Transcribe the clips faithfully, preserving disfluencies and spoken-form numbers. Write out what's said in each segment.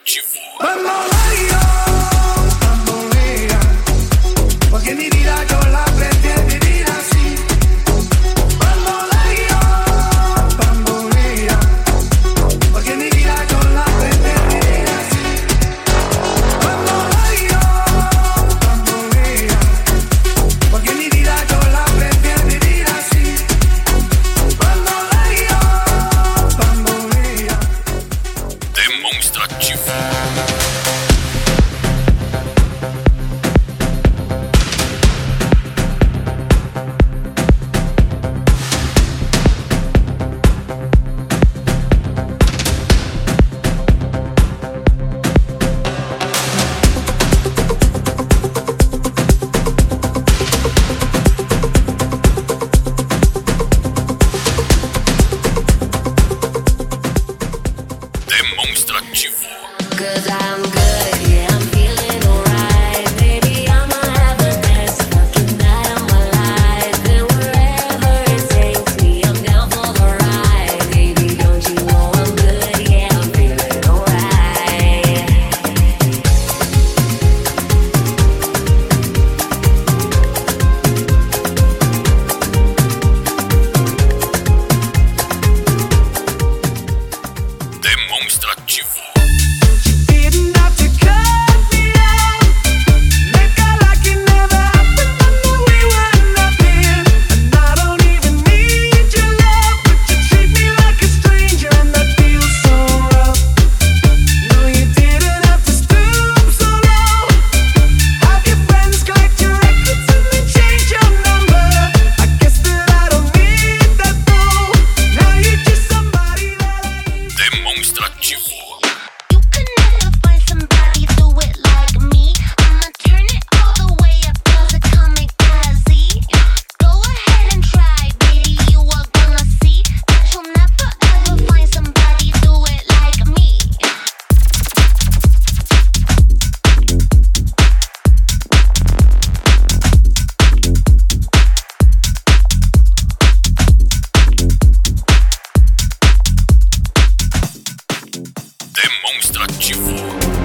Bamboleo, bambolea, porque mi vida yo la aprendí a vivir así. Bamboleo, bambolea, porque mi vida yo la aprendí a vivir así. Bamboleo, bambolea, porque mi vida yo la aprendí a vivir así. Bamboleo, bambolea. Demonstrativo. Demonstrativo. Cause I'm good, yeah, I'm feeling alright. Baby, I'ma have the best fucking night of my life. And wherever it takes me, I'm down for the ride. Baby, don't you know I'm good, yeah, I'm feeling alright. Demonstrativo. Didn't have to cut me out. Make out like it never happened. I know we were nothing. And I don't even need your love, but you treat me like a stranger, and that feels so rough. No, you didn't have to stoop so low. Have your friends collect your records and then change your number. I guess that I don't need that though. Now you're just somebody that I used to. Demonstrativo. You can never find somebody do it like me. I'ma turn it all the way up to the kamikaze. Go ahead and try, baby. You are gonna see that you'll never ever find somebody do it like me. Demonstrativo.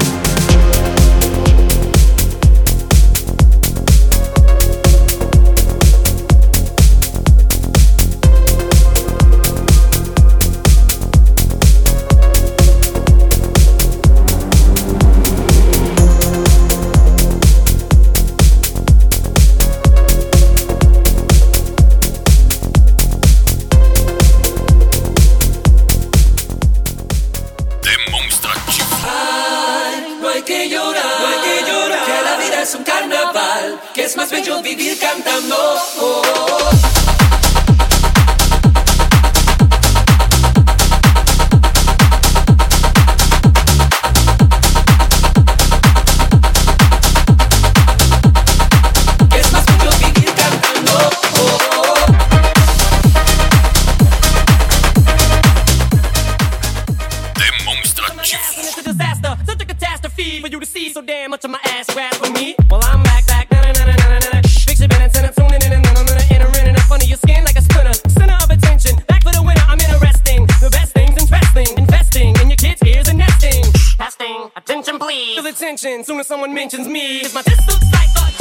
Demonstrativo. No hay que llorar, no hay que llorar, que la vida es un carnaval, que es más bello vivir cantando. Oh, oh, oh. Que es más bello vivir cantando. Oh, oh, oh. Demonstrativo. It's a disaster, such a catastrophe for you to see so damn much of my ass grab for me. Well, I'm back, back, na na na na na na. Fix your bed and tuning in and na na na na. Entering in up under your skin like a splinter. Center of attention, back for the winner. I'm interesting. The best things interesting, investing in your kids' ears and nesting. Testing, attention please. Feel the tension soon as someone mentions me. 'Cause my disc looks like a